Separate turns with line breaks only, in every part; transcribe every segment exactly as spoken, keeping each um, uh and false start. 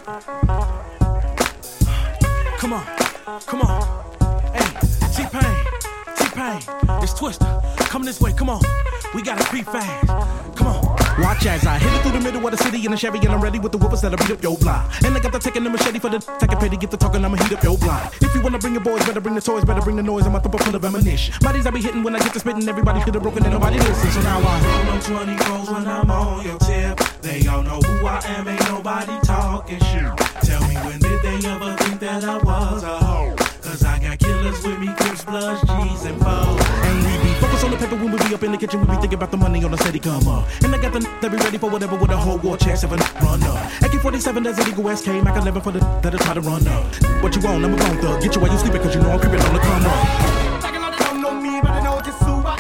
Come on, come on. Hey, T-Pain, T-Pain, it's Twister. Coming this way, come on. We gotta be fast. Come on. Watch as I hit it through the middle of the city in a Chevy, and I'm ready with the whoopers that'll beat up your block. And I got the taking the machete for the second pay to get the talking, I'ma heat up your block. If you wanna bring your boys, better bring the toys, better bring the noise. I'm a thumper full of ammunition. Bodies I be hitting when I get to spitting, everybody should have broken and nobody listen. So now I roll on twenty-fours when I'm on your tip. They all know who I am, ain't nobody talking shit. Tell me when did they ever think that I was a hoe? Cause I got killers with me, Crips, Bloods, G's, and foes. And we be focused on the paper when we be up in the kitchen. We be thinking about the money on the city come up. And I got the n- that be ready for whatever with a whole war chest if a n- run up. A K forty-seven, that's illegal S K, Mac eleven for the that'll try to run up. What you want, I'm a bone thug. Get you while you sleeping, cause you know I'm creeping on the come up.
Like a lot of don't know me, but I know just who I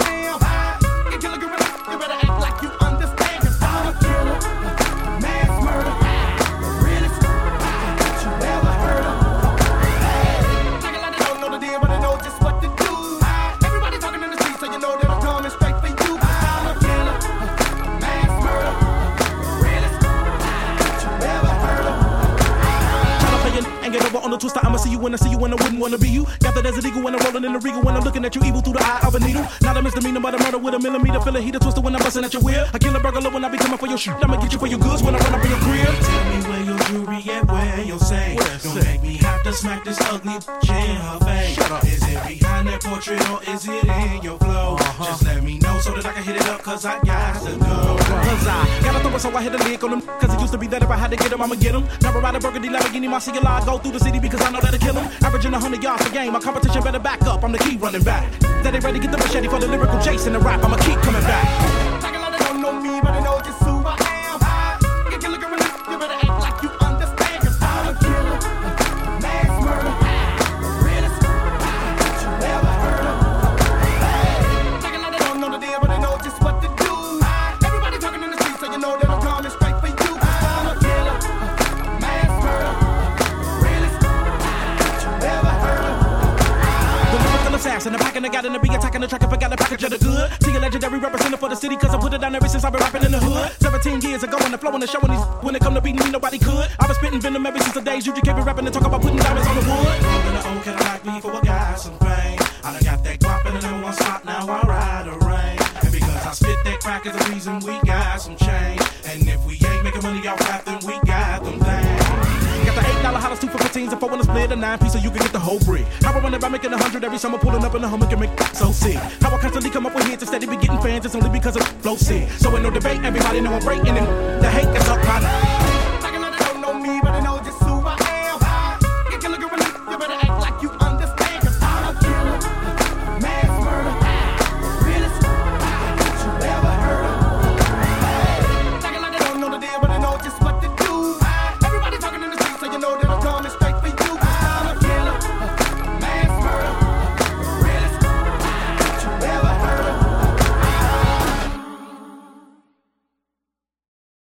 am. You killer gorilla, you better act like you understand. Cause I'm a killer, mass murder, realest that you ever heard of. Like a lot of don't know the deal, but I know just what to do. Everybody talking in the street, so you know that I'm coming straight for you. I'm a killer, mass murder, realest that you ever heard of.
Tryna play it and get over on the twister. I'ma see you when I see you when I wouldn't wanna be you. Got the desert eagle when I'm rolling in the regal. When I'm looking at you evil through the eye of a needle. Not a misdemeanor, but a murder with a millimeter. Feel a heater twister when I'm busting at your wheel. I kill a burglar when I be coming for your shit. I'ma get you for your goods when I run up in your crib. Tell me where your jewelry at, where your say. Don't make me have to smack this ugly bitch in her face. Is it behind that portrait or is it in your flow? Uh-huh. Just let me know so that I can hit it up, cause I got to go. Cause I gotta throw it so I hit a lick on them. Cause it used to be that if I had to get them, I'ma get them. Never ride a Burgundy Lamborghini, my single line go through the city because I know that'll kill them. Averaging one hundred yards per game, my competition better back up. I'm the key running back. That they ready to get the machete for the lyrical chase and the rap. I'ma keep coming back.
Like a lot of don't know me, but I know just who I am. You killer gorilla, you better act like you understand. Cause I'm a killer, mass murder, realest that you ever heard of. Like a lot of don't know the deal, but I know just what to do. Everybody talking in the street, so you know that I'm coming straight for you. I'm a killer, mass murder, realest that you ever heard of.
The lyrical assassin, the packing, I got in the beat, attacking the track, I forgot the package of the good. See a legendary representative for the city, cause I put it down ever since I've been rapping in the hood. seventeen years ago, when the flow and the show, when, these, when it come to beating me, nobody could. I've been spitting venom ever since the days you just kept rapping and talk about putting diamonds on the wood. Rolling the old Cadillac, me for a guy, some fame. I done got that guap in the number one spot, now I ride the rain. And because I spit that crack is the reason we got some change. And if we ain't making money off rap, then we got them things. Got the eight dollar hollers, two for fifteens, and four on the split, a nine piece, so you can get the whole brick. How I run it by making a hundred every summer, pulling up in the Hummer can make so sick. How I constantly come up with hits instead of be getting fans, it's only because of flow sick. So ain't no debate, everybody know I'm breaking, and the hate that's up my